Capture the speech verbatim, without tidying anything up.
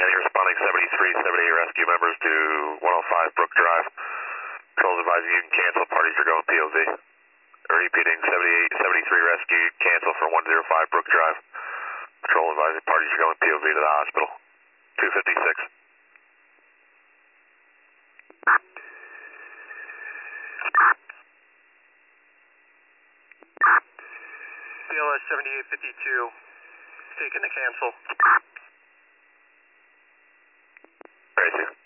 Any responding seventy-three, seventy-eight rescue members to one oh five Brook Drive. Controls advising you can cancel, parties are going P O V. Repeating, seventy-eight, seventy-three rescue, cancel for one oh five Brook Drive. Control advising parties are going P O V to the hospital. two fifty-six. B L S seventy-eight fifty-two, taking the cancel. Crazy.